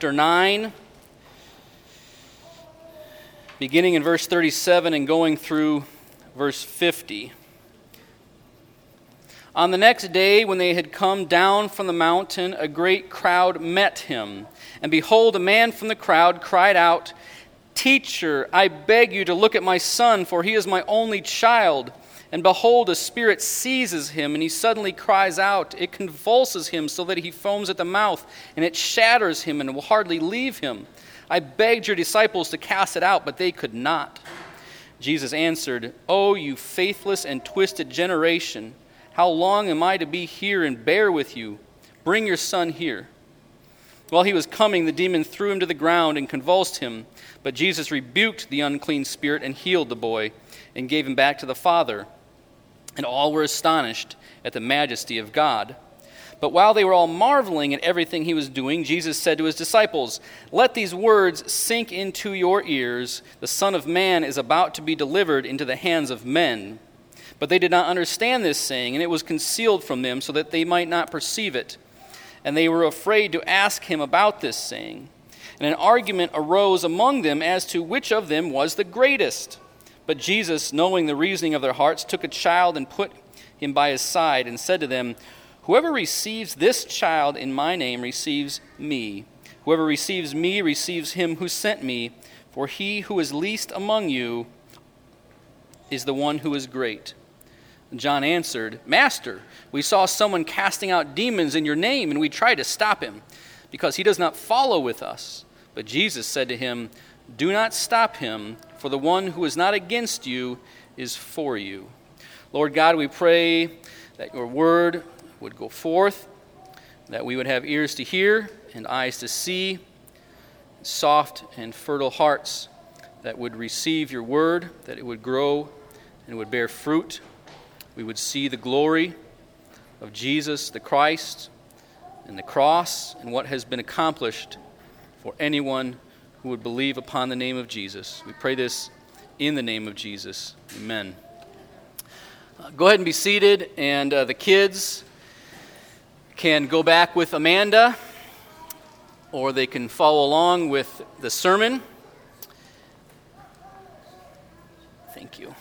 chapter 9, beginning in verse 37 and going through verse 50. On the next day, when they had come down from the mountain, a great crowd met him. And behold, a man from the crowd cried out, "Teacher, I beg you to look at my son, for he is my only child. And behold, a spirit seizes him, and he suddenly cries out. It convulses him so that he foams at the mouth, and it shatters him and will hardly leave him. I begged your disciples to cast it out, but they could not." Jesus answered, "O you faithless and twisted generation, how long am I to be here and bear with you? Bring your son here." While he was coming, the demon threw him to the ground and convulsed him. But Jesus rebuked the unclean spirit and healed the boy and gave him back to the father. And all were astonished at the majesty of God. But while they were all marveling at everything he was doing, Jesus said to his disciples, "Let these words sink into your ears. The Son of Man is about to be delivered into the hands of men." But they did not understand this saying, and it was concealed from them so that they might not perceive it. And they were afraid to ask him about this saying. And an argument arose among them as to which of them was the greatest. But Jesus, knowing the reasoning of their hearts, took a child and put him by his side and said to them, "Whoever receives this child in my name receives me. Whoever receives me receives him who sent me. For he who is least among you is the one who is great." John answered, "Master, we saw someone casting out demons in your name, and we tried to stop him, because he does not follow with us." But Jesus said to him, "Do not stop him, for the one who is not against you is for you." Lord God, we pray that your word would go forth, that we would have ears to hear and eyes to see, soft and fertile hearts that would receive your word, that it would grow and would bear fruit. We would see the glory of Jesus, the Christ, and the cross, and what has been accomplished for anyone who would believe upon the name of Jesus. We pray this in the name of Jesus. Amen. Go ahead and be seated, and the kids can go back with Amanda, or they can follow along with the sermon. Thank you.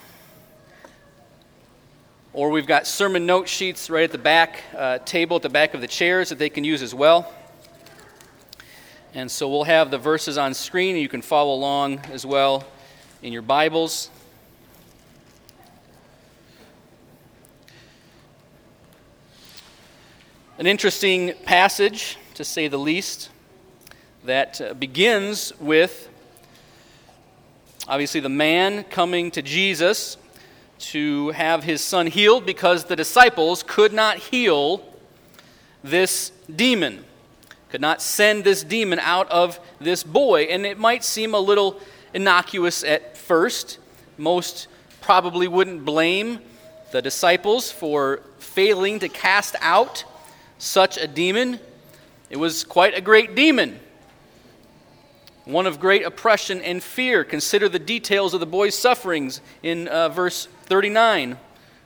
Or we've got sermon note sheets right at the back table, at the back of the chairs that they can use as well. And so we'll have the verses on screen, and you can follow along as well in your Bibles. An interesting passage, to say the least, that begins with, obviously, the man coming to Jesus to have his son healed because the disciples could not heal this demon, could not send this demon out of this boy. And it might seem a little innocuous at first. Most probably wouldn't blame the disciples for failing to cast out such a demon. It was quite a great demon, one of great oppression and fear. Consider the details of the boy's sufferings in verse 39.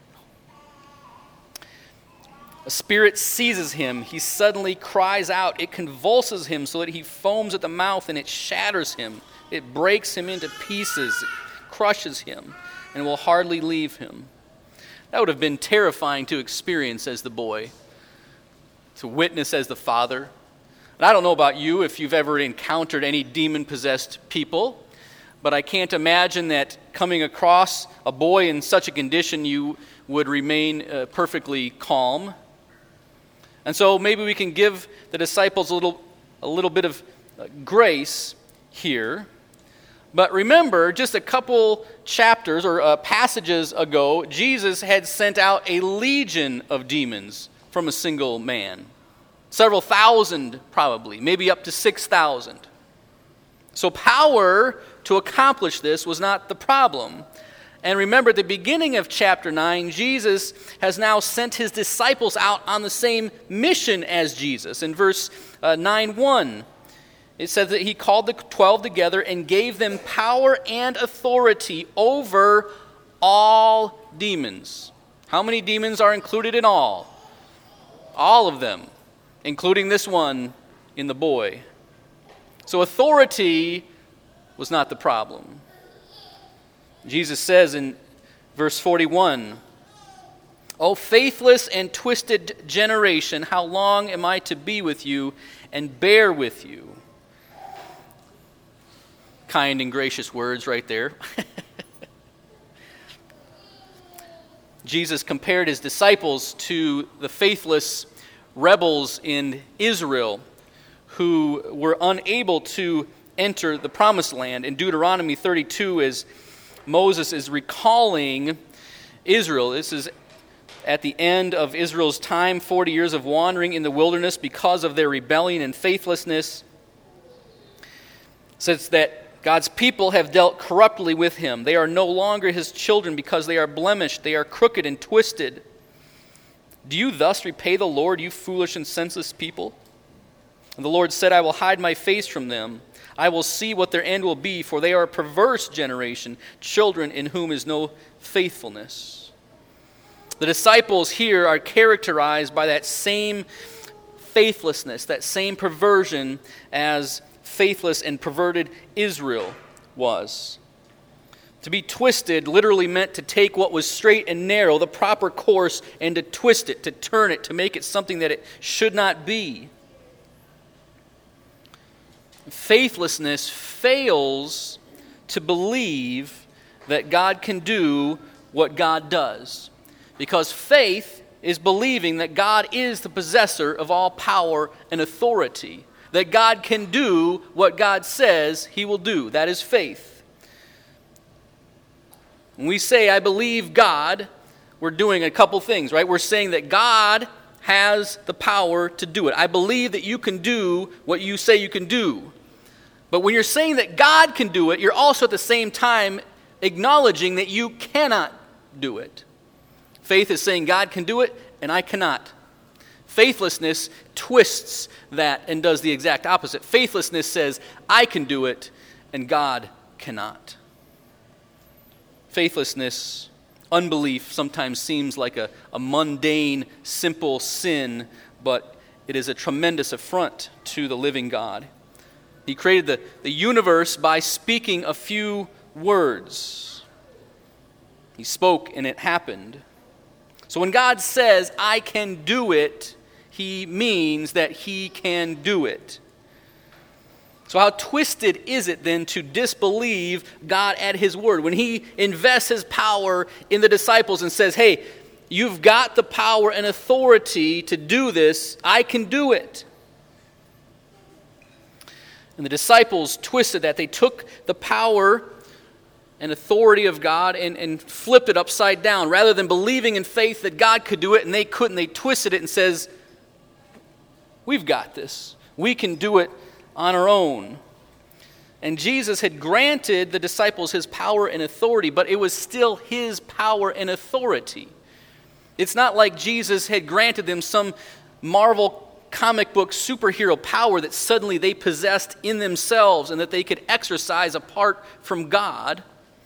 A spirit seizes him. He suddenly cries out. It convulses him so that he foams at the mouth, and it shatters him. It breaks him into pieces. It crushes him and will hardly leave him. That would have been terrifying to experience as the boy, to witness as the father. And I don't know about you if you've ever encountered any demon-possessed people, but I can't imagine that coming across a boy in such a condition you would remain perfectly calm. And so maybe we can give the disciples a little bit of grace here. But remember, just a couple chapters or passages ago, Jesus had sent out a legion of demons from a single man. Several thousand probably, maybe up to 6,000. So power to accomplish this was not the problem. And remember, at the beginning of chapter 9, Jesus has now sent his disciples out on the same mission as Jesus. In verse 9:1, it says that he called the 12 together and gave them power and authority over all demons. How many demons are included in all? All of them, including this one in the boy. So authority was not the problem. Jesus says in verse 41, "O faithless and twisted generation, how long am I to be with you and bear with you?" Kind and gracious words right there. Jesus compared his disciples to the faithless rebels in Israel who were unable to enter the promised land. In Deuteronomy 32, as Moses is recalling Israel, this is at the end of Israel's time, 40 years of wandering in the wilderness because of their rebellion and faithlessness, says that God's people have dealt corruptly with him. They are no longer his children because they are blemished. They are crooked and twisted. Do you thus repay the Lord, you foolish and senseless people? And the Lord said, I will hide my face from them. I will see what their end will be, for they are a perverse generation, children in whom is no faithfulness. The disciples here are characterized by that same faithlessness, that same perversion as faithless and perverted Israel was. To be twisted literally meant to take what was straight and narrow, the proper course, and to twist it, to turn it, to make it something that it should not be. Faithlessness fails to believe that God can do what God does. Because faith is believing that God is the possessor of all power and authority. That God can do what God says he will do. That is faith. When we say, I believe God, we're doing a couple things, right? We're saying that God has the power to do it. I believe that you can do what you say you can do. But when you're saying that God can do it, you're also at the same time acknowledging that you cannot do it. Faith is saying God can do it and I cannot. Faithlessness twists that and does the exact opposite. Faithlessness says, I can do it, and God cannot. Faithlessness, unbelief, sometimes seems like a mundane, simple sin, but it is a tremendous affront to the living God. He created the universe by speaking a few words. He spoke and it happened. So when God says, I can do it, he means that he can do it. So how twisted is it then to disbelieve God at his word? When he invests his power in the disciples and says, hey, you've got the power and authority to do this, I can do it. And the disciples twisted that. They took the power and authority of God and flipped it upside down. Rather than believing in faith that God could do it and they couldn't, they twisted it and says, we've got this. We can do it on our own. And Jesus had granted the disciples his power and authority, but it was still his power and authority. It's not like Jesus had granted them some Marvel comic book superhero power that suddenly they possessed in themselves and that they could exercise apart from God.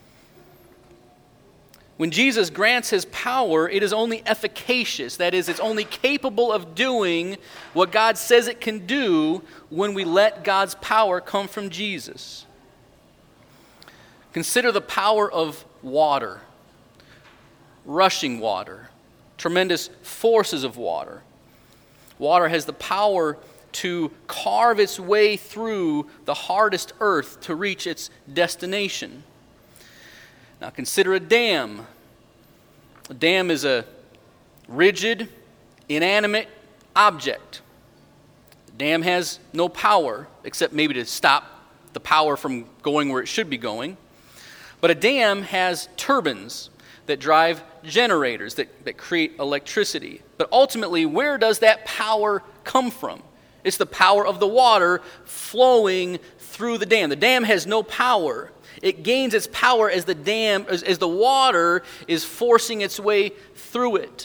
When Jesus grants his power, it is only efficacious. That is, it's only capable of doing what God says it can do when we let God's power come from Jesus. Consider the power of water, rushing water, tremendous forces of water. Water has the power to carve its way through the hardest earth to reach its destination. Now consider a dam. A dam is a rigid, inanimate object. The dam has no power except maybe to stop the power from going where it should be going. But a dam has turbines that drive generators that create electricity. But ultimately, where does that power come from? It's the power of the water flowing through the dam. The dam has no power. It gains its power as the water is forcing its way through it.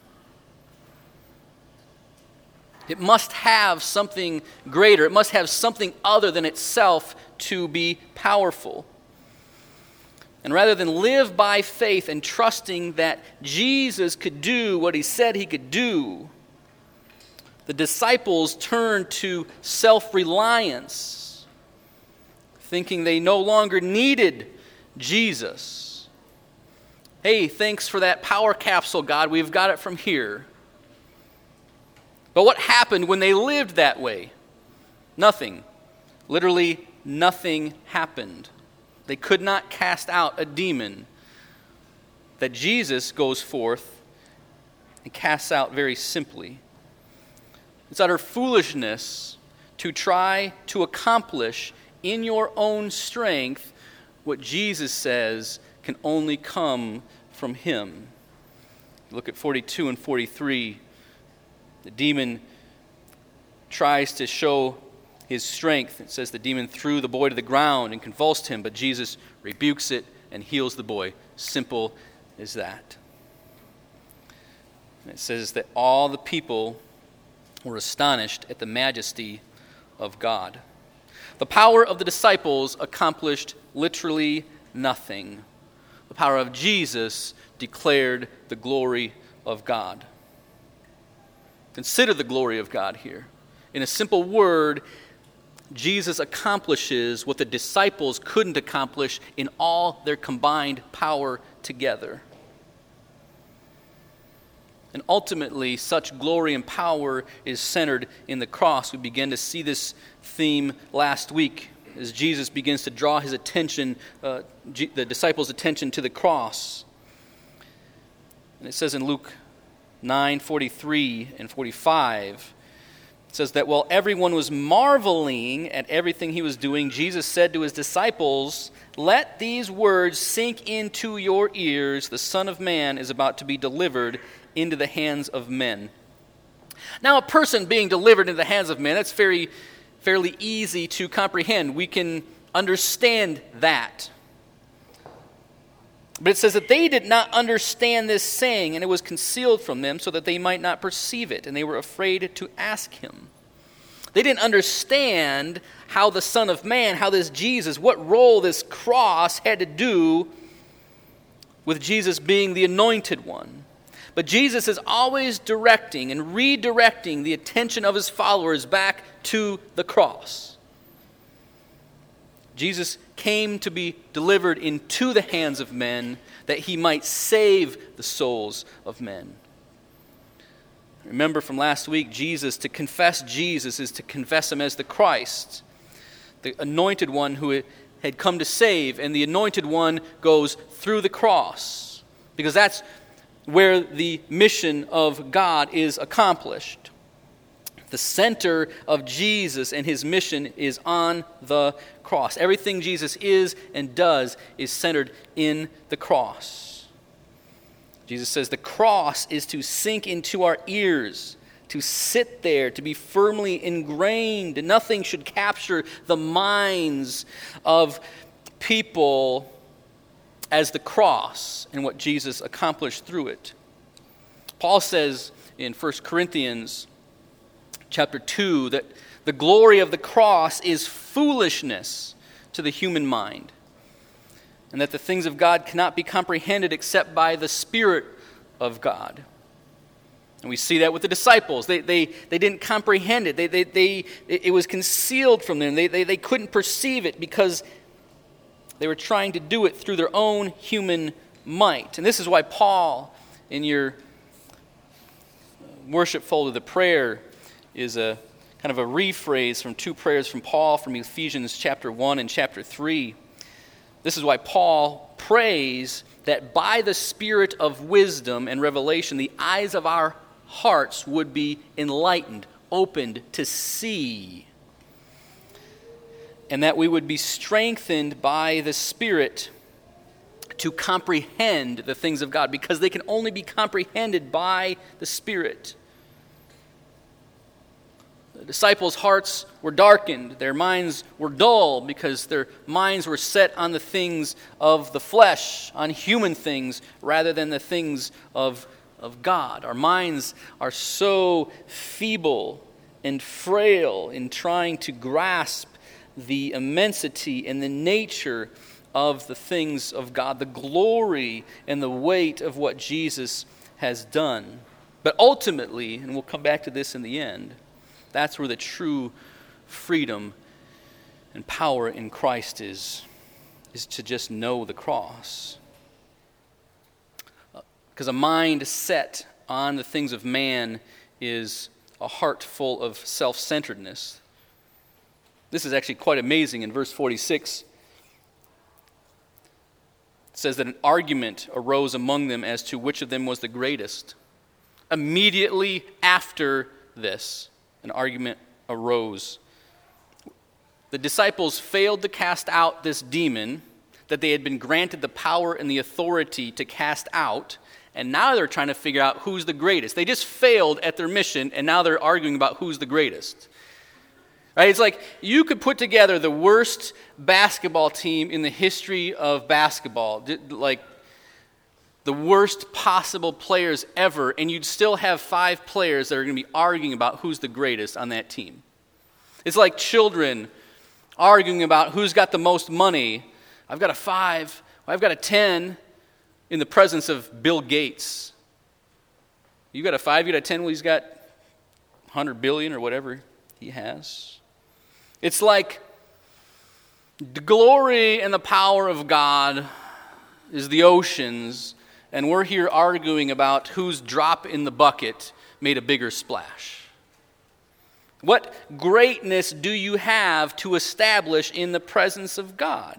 It must have something greater. It must have something other than itself to be powerful. And rather than live by faith and trusting that Jesus could do what he said he could do, the disciples turned to self-reliance thinking they no longer needed Jesus. Hey, thanks for that power capsule, God. We've got it from here. But what happened when they lived that way? Nothing. Literally nothing happened. They could not cast out a demon that Jesus goes forth and casts out very simply. It's utter foolishness to try to accomplish in your own strength what Jesus says can only come from Him. Look at 42 and 43. The demon tries to show his strength. It says the demon threw the boy to the ground and convulsed him, but Jesus rebukes it and heals the boy. Simple as that. And it says that all the people were astonished at the majesty of God. The power of the disciples accomplished literally nothing. The power of Jesus declared the glory of God. Consider the glory of God here. In a simple word, Jesus accomplishes what the disciples couldn't accomplish in all their combined power together. And ultimately, such glory and power is centered in the cross. We began to see this theme last week as Jesus begins to draw his attention, the disciples' attention to the cross. And it says in Luke 9:43 and 45, it says that while everyone was marveling at everything he was doing, Jesus said to his disciples, "Let these words sink into your ears. The Son of Man is about to be delivered into the hands of men." Now, a person being delivered into the hands of men, that's fairly easy to comprehend. We can understand that. But it says that they did not understand this saying, and it was concealed from them so that they might not perceive it, and they were afraid to ask him. They didn't understand how the Son of Man, how this Jesus, what role this cross had to do with Jesus being the anointed one. But Jesus is always directing and redirecting the attention of his followers back to the cross. Jesus came to be delivered into the hands of men that he might save the souls of men. Remember from last week, to confess Jesus is to confess him as the Christ, the anointed one who had come to save, and the anointed one goes through the cross, because that's where the mission of God is accomplished. The center of Jesus and his mission is on the cross. Everything Jesus is and does is centered in the cross. Jesus says the cross is to sink into our ears, to sit there, to be firmly ingrained. Nothing should capture the minds of people as the cross and what Jesus accomplished through it. Paul says in 1 Corinthians chapter 2 that the glory of the cross is foolishness to the human mind, and that the things of God cannot be comprehended except by the Spirit of God. And we see that with the disciples. They didn't comprehend it. It was concealed from them. They couldn't perceive it because they were trying to do it through their own human might. And this is why Paul, in your worship folder, the prayer is a kind of a rephrase from two prayers from Paul from Ephesians chapter 1 and chapter 3. This is why Paul prays that by the Spirit of wisdom and revelation, the eyes of our hearts would be enlightened, opened to see, and that we would be strengthened by the Spirit to comprehend the things of God, because they can only be comprehended by the Spirit. The disciples' hearts were darkened, their minds were dull, because their minds were set on the things of the flesh, on human things, rather than the things of God. Our minds are so feeble and frail in trying to grasp the immensity and the nature of the things of God, the glory and the weight of what Jesus has done. But ultimately, and we'll come back to this in the end, that's where the true freedom And power in Christ is to just know the cross. Because a mind set on the things of man is a heart full of self-centeredness. This is actually quite amazing. In verse 46, it says that an argument arose among them as to which of them was the greatest. Immediately after this, an argument arose. The disciples failed to cast out this demon that they had been granted the power and the authority to cast out, and now they're trying to figure out who's the greatest. They just failed at their mission, and now they're arguing about who's the greatest. Right? It's like you could put together the worst basketball team in the history of basketball, like the worst possible players ever, and you'd still have 5 players that are going to be arguing about who's the greatest on that team. It's like children arguing about who's got the most money. I've got a 5, I've got a 10 in the presence of Bill Gates. You got a 5, you got a 10, well, he's got 100 billion or whatever he has. It's like the glory and the power of God is the oceans, and we're here arguing about whose drop in the bucket made a bigger splash. What greatness do you have to establish in the presence of God?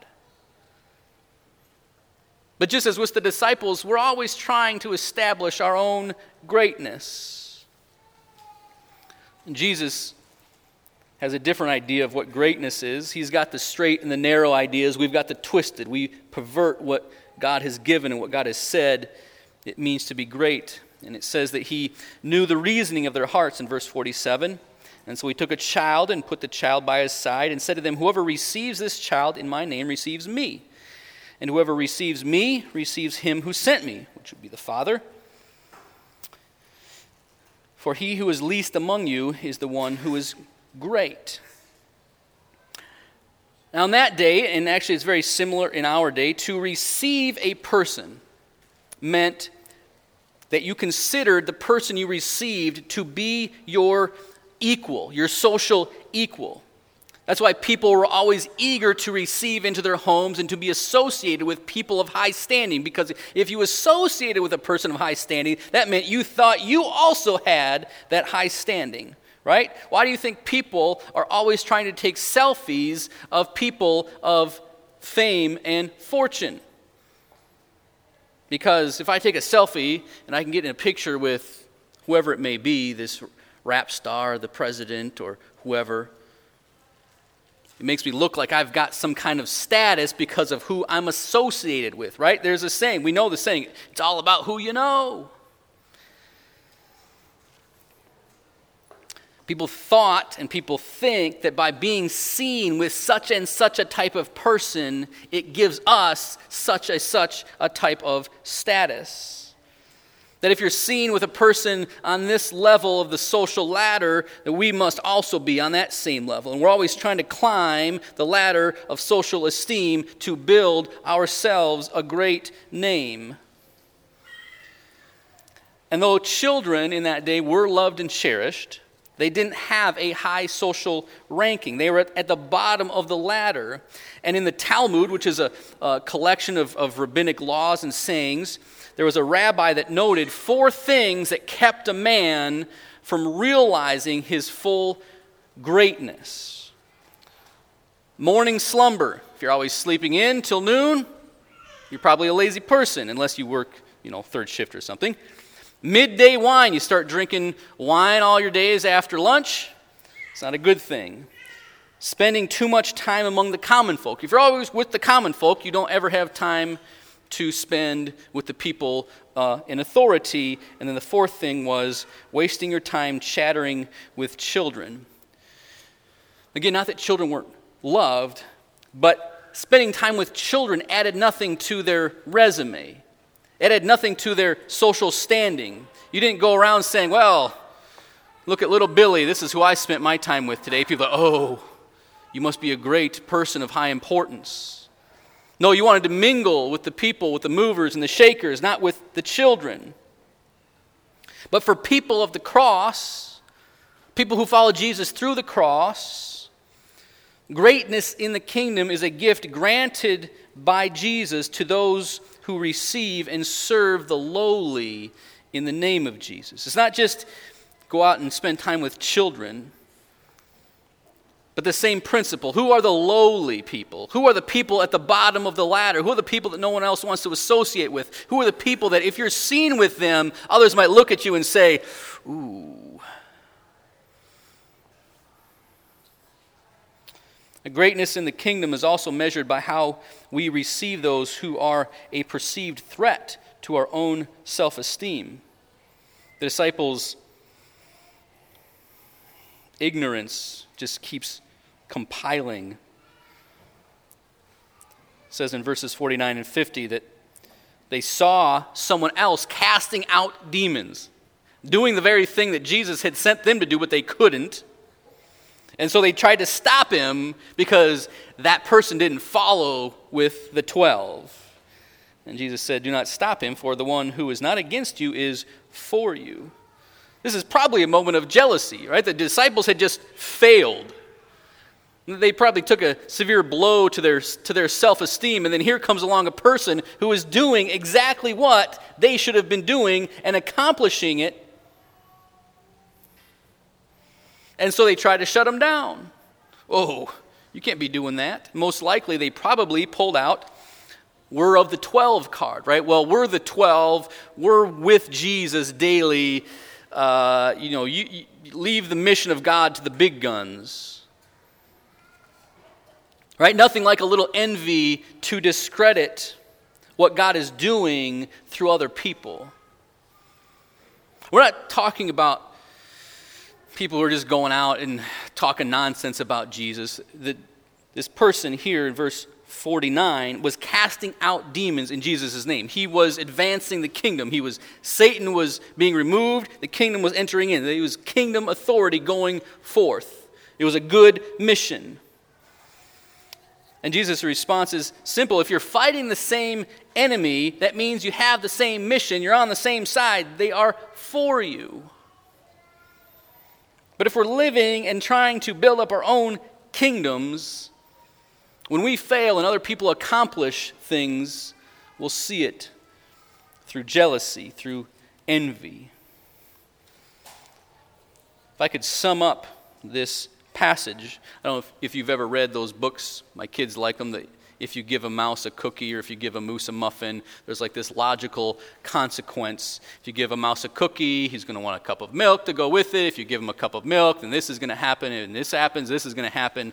But just as with the disciples, we're always trying to establish our own greatness. And Jesus has a different idea of what greatness is. He's got the straight and the narrow ideas. We've got the twisted. We pervert what God has given and what God has said it means to be great. And it says that he knew the reasoning of their hearts in verse 47. And so he took a child and put the child by his side and said to them, "Whoever receives this child in my name receives me. And whoever receives me receives him who sent me," which would be the Father. "For he who is least among you is the one who is great." Now on that day, and actually it's very similar in our day, to receive a person meant that you considered the person you received to be your equal, your social equal. That's why people were always eager to receive into their homes and to be associated with people of high standing, because if you associated with a person of high standing, that meant you thought you also had that high standing, right? Why do you think people are always trying to take selfies of people of fame and fortune? Because if I take a selfie and I can get in a picture with whoever it may be, this rap star, the president, or whoever, it makes me look like I've got some kind of status because of who I'm associated with, right? There's a saying, we know the saying, it's all about who you know. People thought and people think that by being seen with such and such a type of person, it gives us such a type of status. That if you're seen with a person on this level of the social ladder, that we must also be on that same level. And we're always trying to climb the ladder of social esteem to build ourselves a great name. And though children in that day were loved and cherished, they didn't have a high social ranking. They were at the bottom of the ladder. And in the Talmud, which is a collection of rabbinic laws and sayings, there was a rabbi that noted 4 things that kept a man from realizing his full greatness. Morning slumber. If you're always sleeping in till noon, you're probably a lazy person, unless you work, third shift or something. Midday wine. You start drinking wine all your days after lunch. It's not a good thing. Spending too much time among the common folk. If you're always with the common folk, you don't ever have time to spend with the people in authority. And then the 4th thing was wasting your time chattering with children. Again, not that children weren't loved, but spending time with children added nothing to their resume. It had nothing to their social standing. You didn't go around saying, "Well, look at little Billy, this is who I spent my time with today." People are, "Oh, you must be a great person of high importance." No, you wanted to mingle with the people, with the movers and the shakers, not with the children. But for people of the cross, people who follow Jesus through the cross, Greatness in the kingdom is a gift granted by Jesus to those who receive and serve the lowly in the name of Jesus. It's not just go out and spend time with children, but the same principle. Who are the lowly people? Who are the people at the bottom of the ladder? Who are the people that no one else wants to associate with? Who are the people that if you're seen with them, others might look at you and say, ooh. The greatness in the kingdom is also measured by how we receive those who are a perceived threat to our own self-esteem. The disciples' ignorance just keeps compiling. It says in verses 49 and 50 that they saw someone else casting out demons, doing the very thing that Jesus had sent them to do, but they couldn't. And so they tried to stop him because that person didn't follow with the 12. And Jesus said, do not stop him, for the one who is not against you is for you. This is probably a moment of jealousy, right? The disciples had just failed. They probably took a severe blow to their self-esteem, and then here comes along a person who is doing exactly what they should have been doing and accomplishing it. And so they try to shut him down. Oh, you can't be doing that. Most likely they probably pulled out, we're of the 12 card, right? Well, we're the 12. We're with Jesus daily. You leave the mission of God to the big guns. Right? Nothing like a little envy to discredit what God is doing through other people. We're not talking about people who are just going out and talking nonsense about Jesus. This person here in verse 49 was casting out demons in Jesus' name. He was advancing the kingdom. Satan was being removed. The kingdom was entering in. It was kingdom authority going forth. It was a good mission. And Jesus' response is simple. If you're fighting the same enemy, that means you have the same mission. You're on the same side. They are for you. But if we're living and trying to build up our own kingdoms, when we fail and other people accomplish things, we'll see it through jealousy, through envy. If I could sum up this passage, I don't know if you've ever read those books. My kids like them. That if you give a mouse a cookie or if you give a moose a muffin, there's like this logical consequence. If you give a mouse a cookie, he's going to want a cup of milk to go with it. If you give him a cup of milk, then this is going to happen, and this happens, this is going to happen.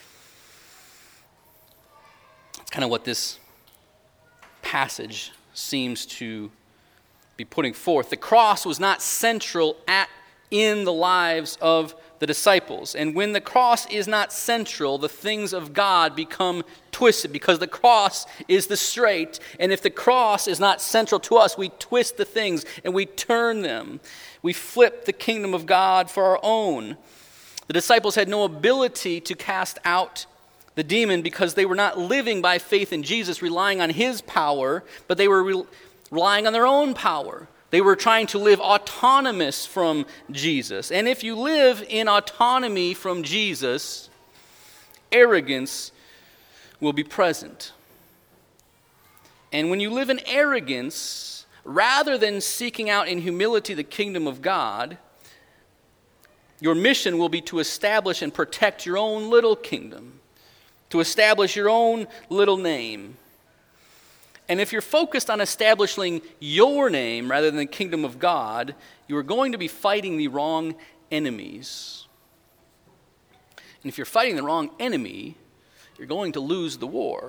It's kind of what this passage seems to be putting forth. The cross was not central in the lives of the disciples. And when the cross is not central, the things of God become twisted because the cross is the straight. And if the cross is not central to us, we twist the things and we turn them. We flip the kingdom of God for our own. The disciples had no ability to cast out the demon because they were not living by faith in Jesus, relying on his power, but they were relying on their own power. They were trying to live autonomous from Jesus. And if you live in autonomy from Jesus, arrogance will be present. And when you live in arrogance, rather than seeking out in humility the kingdom of God, your mission will be to establish and protect your own little kingdom, to establish your own little name. And if you're focused on establishing your name rather than the kingdom of God, you are going to be fighting the wrong enemies. And if you're fighting the wrong enemy, you're going to lose the war.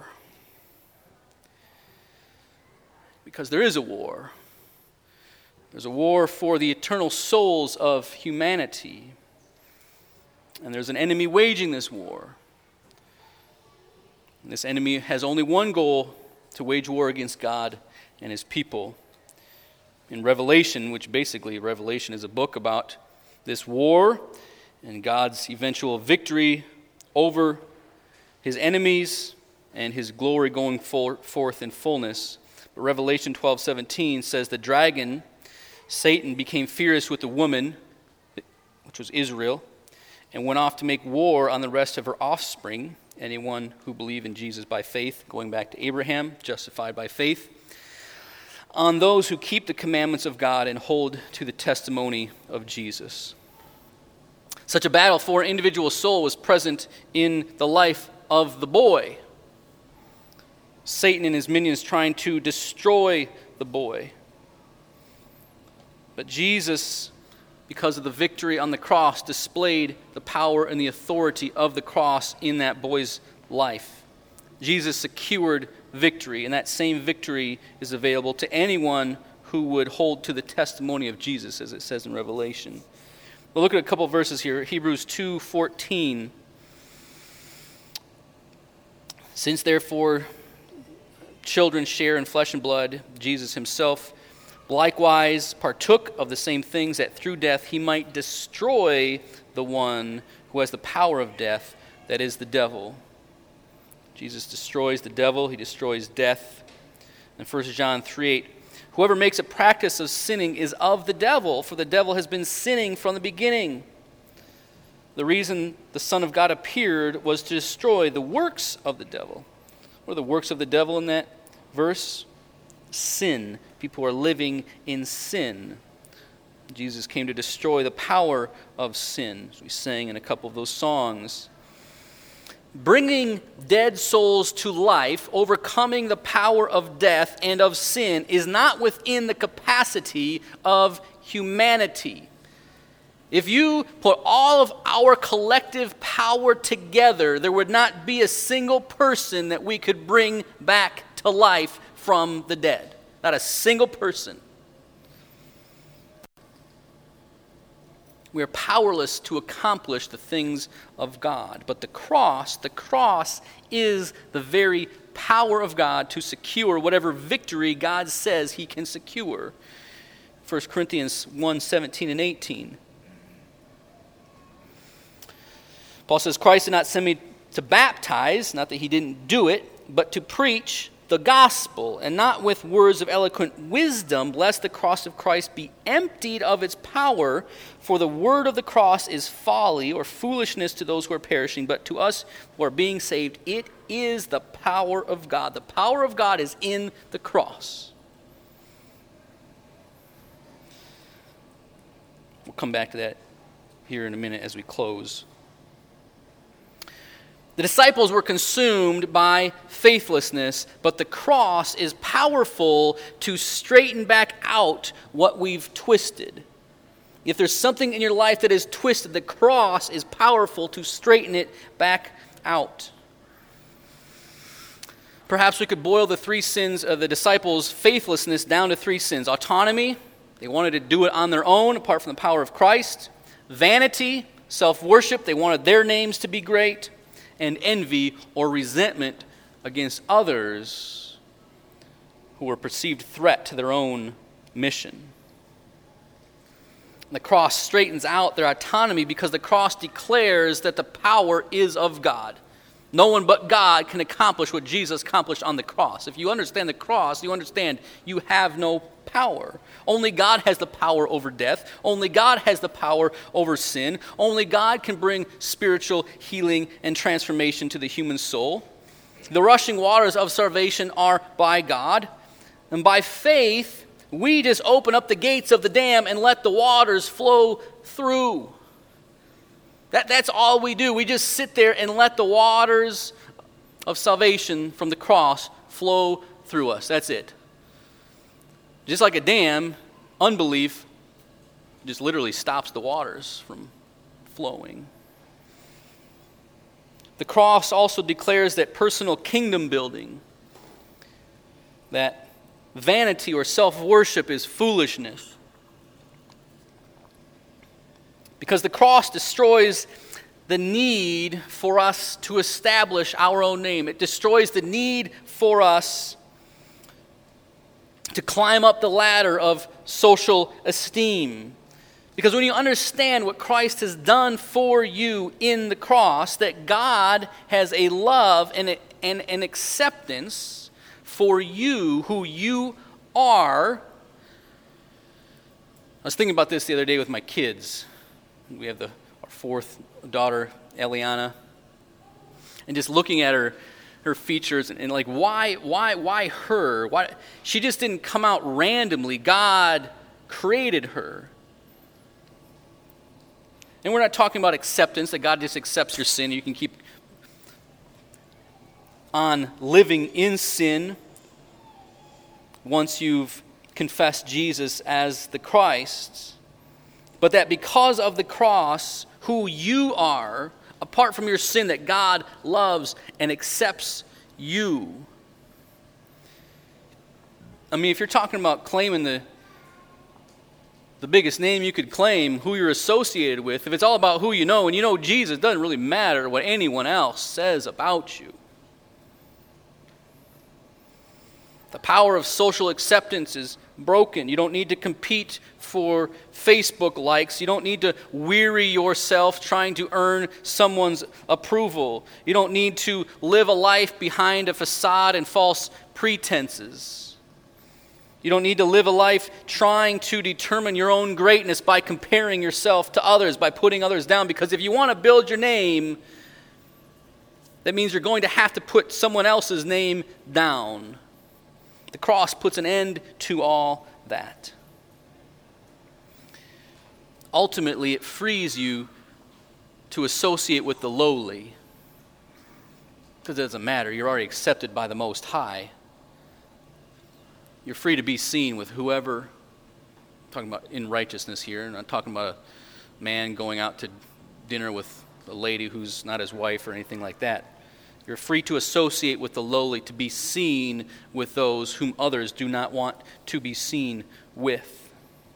Because there is a war. There's a war for the eternal souls of humanity. And there's an enemy waging this war. And this enemy has only one goal: to wage war against God and his people. In Revelation, which basically Revelation is a book about this war and God's eventual victory over his enemies and his glory going forth in fullness. But Revelation 12:17 says the dragon, Satan, became furious with the woman, which was Israel, and went off to make war on the rest of her offspring, anyone who believe in Jesus by faith, going back to Abraham, justified by faith, on those who keep the commandments of God and hold to the testimony of Jesus. Such a battle for an individual soul was present in the life of the boy. Satan and his minions trying to destroy the boy. But Jesus, because of the victory on the cross, displayed the power and the authority of the cross in that boy's life. Jesus secured victory, and that same victory is available to anyone who would hold to the testimony of Jesus, as it says in Revelation. We'll look at a couple of verses here. Hebrews 2:14. Since therefore children share in flesh and blood, Jesus himself likewise partook of the same things, that through death he might destroy the one who has the power of death, that is the devil. Jesus destroys the devil, he destroys death. In 1 John 3:8, whoever makes a practice of sinning is of the devil, for the devil has been sinning from the beginning. The reason the Son of God appeared was to destroy the works of the devil. What are the works of the devil in that verse? Sin. People are living in sin. Jesus came to destroy the power of sin, as we sang in a couple of those songs. Bringing dead souls to life, overcoming the power of death and of sin, is not within the capacity of humanity. If you put all of our collective power together, there would not be a single person that we could bring back to life from the dead. Not a single person. We are powerless to accomplish the things of God. But the cross is the very power of God to secure whatever victory God says he can secure. 1 Corinthians 1:17 and 18. Paul says, Christ did not send me to baptize, not that he didn't do it, but to preach the gospel, and not with words of eloquent wisdom, lest the cross of Christ be emptied of its power. For the word of the cross is folly or foolishness to those who are perishing, but to us who are being saved, it is the power of God. The power of God is in the cross. We'll come back to that here in a minute as we close. The disciples were consumed by faithlessness, but the cross is powerful to straighten back out what we've twisted. If there's something in your life that is twisted, the cross is powerful to straighten it back out. Perhaps we could boil the three sins of the disciples' faithlessness down to three sins. Autonomy, they wanted to do it on their own apart from the power of Christ. Vanity, self-worship, they wanted their names to be great. And envy or resentment against others who were a perceived threat to their own mission. The cross straightens out their autonomy because the cross declares that the power is of God. No one but God can accomplish what Jesus accomplished on the cross. If you understand the cross, you understand you have no power. Only God has the power over death. Only God has the power over sin. Only God can bring spiritual healing and transformation to the human soul. The rushing waters of salvation are by God. And by faith, we just open up the gates of the dam and let the waters flow through. That's all we do. We just sit there and let the waters of salvation from the cross flow through us. That's it. Just like a dam, unbelief just literally stops the waters from flowing. The cross also declares that personal kingdom building, that vanity or self-worship is foolishness. Because the cross destroys the need for us to establish our own name. It destroys the need for us to climb up the ladder of social esteem. Because when you understand what Christ has done for you in the cross, that God has a love and an acceptance for you, who you are. I was thinking about this the other day with my kids. We have our fourth daughter, Eliana, and just looking at her features and like, why her? Why? She just didn't come out randomly. God created her. And we're not talking about acceptance, that God just accepts your sin. You can keep on living in sin once you've confessed Jesus as the Christ. But that because of the cross, who you are, apart from your sin, that God loves and accepts you. I mean, if you're talking about claiming the biggest name you could claim, who you're associated with, if it's all about who you know, and you know Jesus, it doesn't really matter what anyone else says about you. The power of social acceptance is broken. You don't need to compete for Facebook likes. You don't need to weary yourself trying to earn someone's approval. You don't need to live a life behind a facade and false pretenses. You don't need to live a life trying to determine your own greatness by comparing yourself to others, by putting others down. Because if you want to build your name, that means you're going to have to put someone else's name down. The cross puts an end to all that. Ultimately, it frees you to associate with the lowly. Because it doesn't matter. You're already accepted by the Most High. You're free to be seen with whoever. I'm talking about in righteousness here. I'm not talking about a man going out to dinner with a lady who's not his wife or anything like that. You're free to associate with the lowly, to be seen with those whom others do not want to be seen with.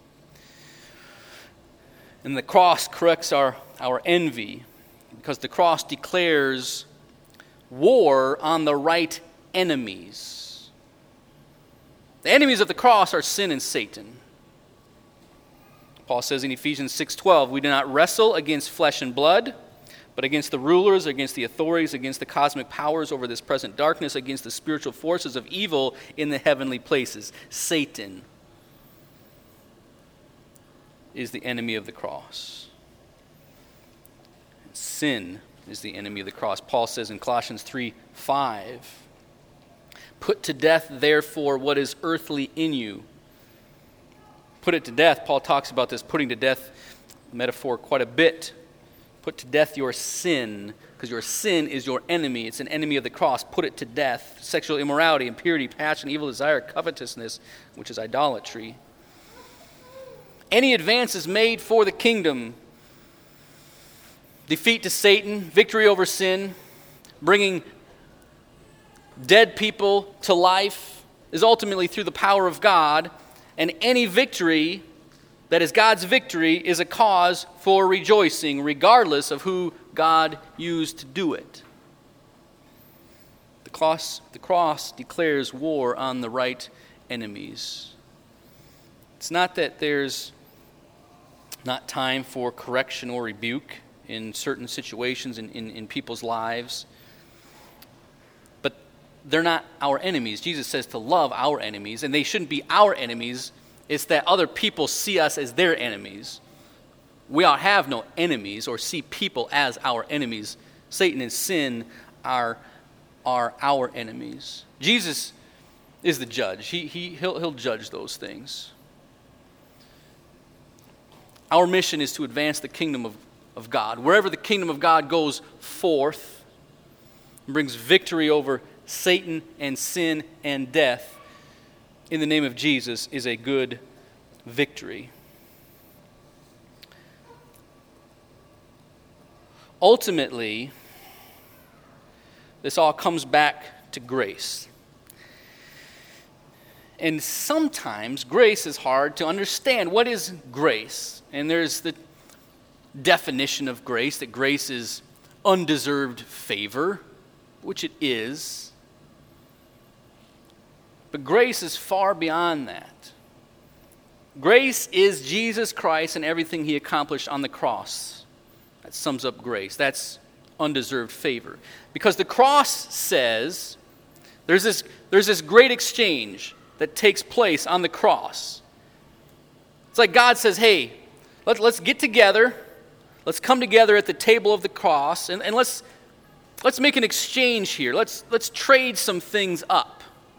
And the cross corrects our envy, because the cross declares war on the right enemies. The enemies of the cross are sin and Satan. Paul says in Ephesians 6:12, we do not wrestle against flesh and blood, but against the rulers, against the authorities, against the cosmic powers over this present darkness, against the spiritual forces of evil in the heavenly places. Satan is the enemy of the cross. Sin is the enemy of the cross. Paul says in Colossians 3:5, put to death, therefore, what is earthly in you. Put it to death. Paul talks about this putting to death metaphor quite a bit. Put to death your sin, because your sin is your enemy. It's an enemy of the cross. Put it to death. Sexual immorality, impurity, passion, evil desire, covetousness, which is idolatry. Any advances made for the kingdom, defeat to Satan, victory over sin, bringing dead people to life, is ultimately through the power of God, and any victory that is God's victory is a cause for rejoicing, regardless of who God used to do it. The cross declares war on the right enemies. It's not that there's not time for correction or rebuke in certain situations in people's lives, but they're not our enemies. Jesus says to love our enemies, and they shouldn't be our enemies. It's that other people see us as their enemies. We all have no enemies or see people as our enemies. Satan and sin are our enemies. Jesus is the judge. He'll judge those things. Our mission is to advance the kingdom of God. Wherever the kingdom of God goes forth and brings victory over Satan and sin and death, in the name of Jesus, is a good victory. Ultimately, this all comes back to grace. And sometimes grace is hard to understand. What is grace? And there's the definition of grace, that grace is undeserved favor, which it is. But grace is far beyond that. Grace is Jesus Christ and everything he accomplished on the cross. That sums up grace. That's undeserved favor. Because the cross says there's this great exchange that takes place on the cross. It's like God says, hey, let's get together. Let's come together at the table of the cross, and let's make an exchange here. Let's trade some things up.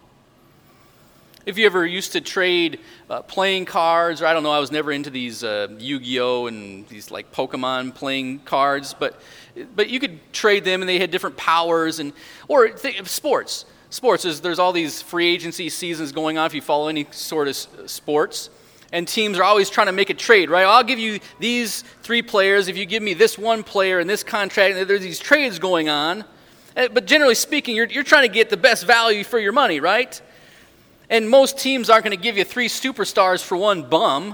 If you ever used to trade playing cards, or I don't know, I was never into these Yu-Gi-Oh! And these like Pokemon playing cards, but you could trade them and they had different powers, or think of sports. Sports, there's all these free agency seasons going on if you follow any sort of sports. And teams are always trying to make a trade, right? I'll give you these 3 players if you give me this one player and this contract. And there's these trades going on. But generally speaking, you're trying to get the best value for your money, right? And most teams aren't going to give you 3 superstars for 1 bum.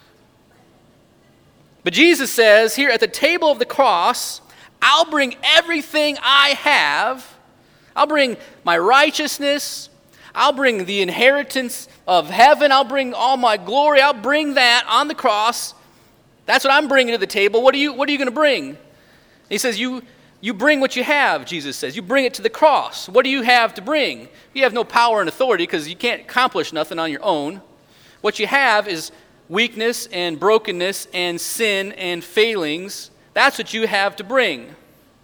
But Jesus says here at the table of the cross, I'll bring everything I have. I'll bring my righteousness. I'll bring the inheritance of heaven. I'll bring all my glory. I'll bring that on the cross. That's what I'm bringing to the table. What are you going to bring? He says, you bring what you have, Jesus says. You bring it to the cross. What do you have to bring? You have no power and authority because you can't accomplish nothing on your own. What you have is weakness and brokenness and sin and failings. That's what you have to bring.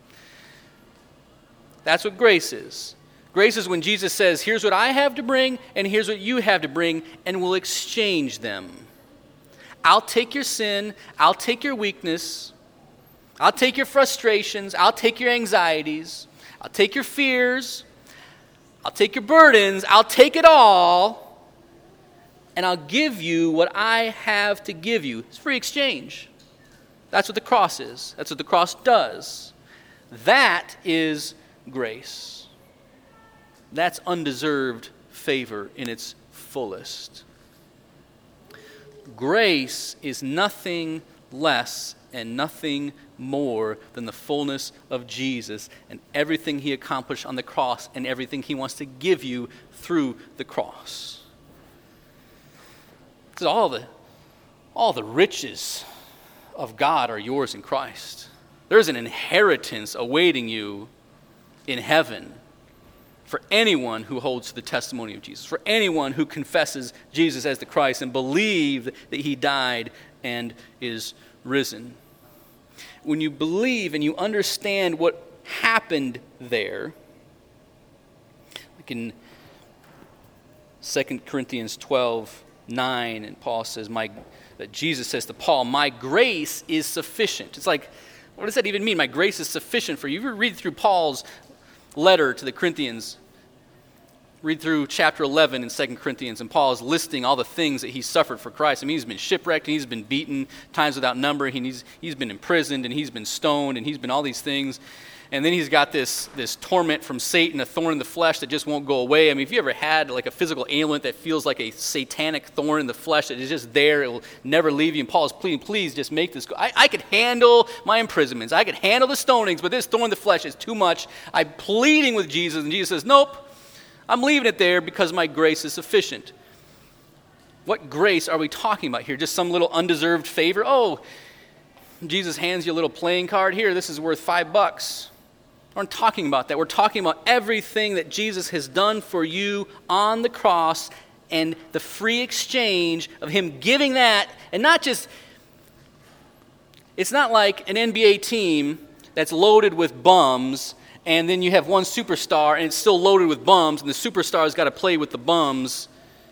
That's what grace is. Grace is when Jesus says, here's what I have to bring, and here's what you have to bring, and we'll exchange them. I'll take your sin, I'll take your weakness, I'll take your frustrations, I'll take your anxieties, I'll take your fears, I'll take your burdens, I'll take it all, and I'll give you what I have to give you. It's free exchange. That's what the cross is. That's what the cross does. That is grace. That's undeserved favor in its fullest. Grace is nothing less and nothing more than the fullness of Jesus and everything he accomplished on the cross and everything he wants to give you through the cross. So all the riches of God are yours in Christ. There's an inheritance awaiting you in heaven for anyone who holds to the testimony of Jesus, for anyone who confesses Jesus as the Christ and believes that he died and is risen. When you believe and you understand what happened there, like in 2 Corinthians 12:9, and Paul says, that Jesus says to Paul, my grace is sufficient. It's like, what does that even mean? My grace is sufficient for you. You ever read through Paul's letter to the Corinthians, read through chapter 11 in 2 Corinthians, and Paul is listing all the things that he suffered for Christ. I mean, he's been shipwrecked, and he's been beaten times without number, and he's been imprisoned, and he's been stoned, and he's been all these things. And then he's got this torment from Satan, a thorn in the flesh that just won't go away. I mean, if you ever had like a physical ailment that feels like a satanic thorn in the flesh that is just there, it will never leave you. And Paul is pleading, please just make this go. I could handle my imprisonments. I could handle the stonings, but this thorn in the flesh is too much. I'm pleading with Jesus, and Jesus says, nope, I'm leaving it there because my grace is sufficient. What grace are we talking about here? Just some little undeserved favor? Oh, Jesus hands you a little playing card. Here, this is worth $5. We aren't talking about that. We're talking about everything that Jesus has done for you on the cross and the free exchange of him giving that. And not just, it's not like an NBA team that's loaded with bums and then you have one superstar and it's still loaded with bums and the superstar's got to play with the bums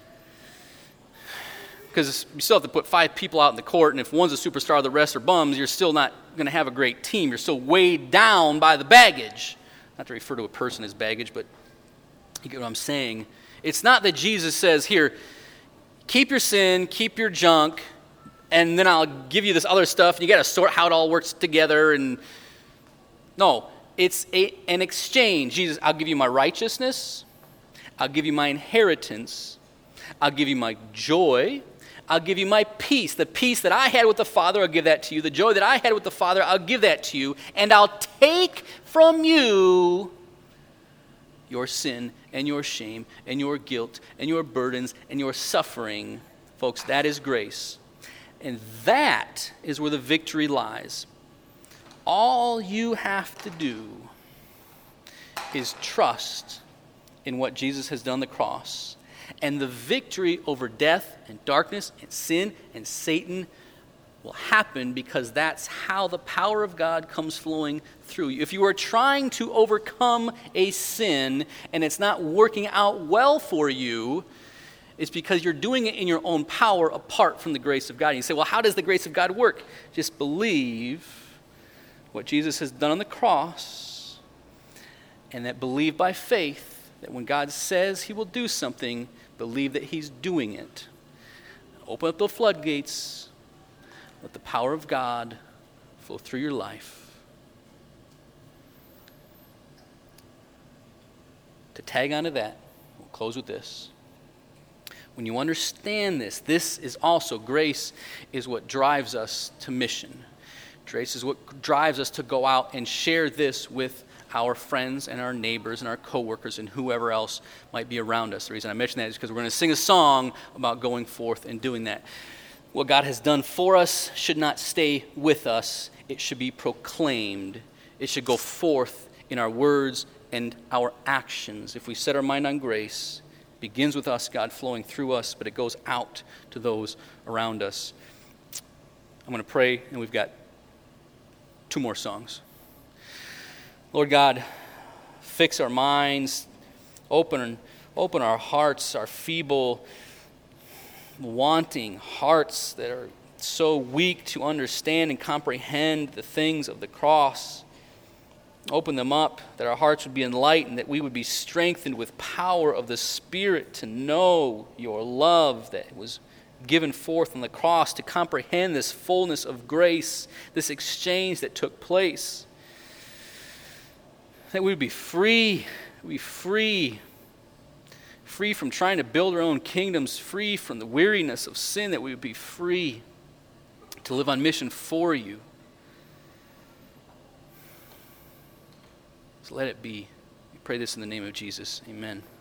because you still have to put 5 people out in the court, and if one's a superstar, the rest are bums, you're still not going to have a great team. You're still weighed down by the baggage. Not to refer to a person as baggage, but you get what I'm saying. It's not that Jesus says, here, keep your sin, keep your junk, and then I'll give you this other stuff, and you got to sort how it all works together. And no, it's an exchange. Jesus, I'll give you my righteousness, I'll give you my inheritance, I'll give you my joy, I'll give you my peace. The peace that I had with the Father, I'll give that to you. The joy that I had with the Father, I'll give that to you. And I'll take from you your sin and your shame and your guilt and your burdens and your suffering. Folks, that is grace. And that is where the victory lies. All you have to do is trust in what Jesus has done on the cross. And the victory over death and darkness and sin and Satan will happen because that's how the power of God comes flowing through you. If you are trying to overcome a sin and it's not working out well for you, it's because you're doing it in your own power apart from the grace of God. And you say, well, how does the grace of God work? Just believe what Jesus has done on the cross, and that believe by faith that when God says he will do something, believe that he's doing it. Open up the floodgates. Let the power of God flow through your life. To tag onto that, we'll close with this. When you understand this is also, grace is what drives us to mission. Grace is what drives us to go out and share this with our friends and our neighbors and our coworkers and whoever else might be around us. The reason I mention that is because we're going to sing a song about going forth and doing that. What God has done for us should not stay with us. It should be proclaimed. It should go forth in our words and our actions. If we set our mind on grace, it begins with us, God flowing through us, but it goes out to those around us. I'm going to pray, and we've got 2 more songs. Lord God, fix our minds, open our hearts, our feeble, wanting hearts that are so weak to understand and comprehend the things of the cross. Open them up, that our hearts would be enlightened, that we would be strengthened with power of the Spirit to know your love that was given forth on the cross, to comprehend this fullness of grace, this exchange that took place. That we would be free from trying to build our own kingdoms, free from the weariness of sin, that we would be free to live on mission for you. So let it be. We pray this in the name of Jesus. Amen.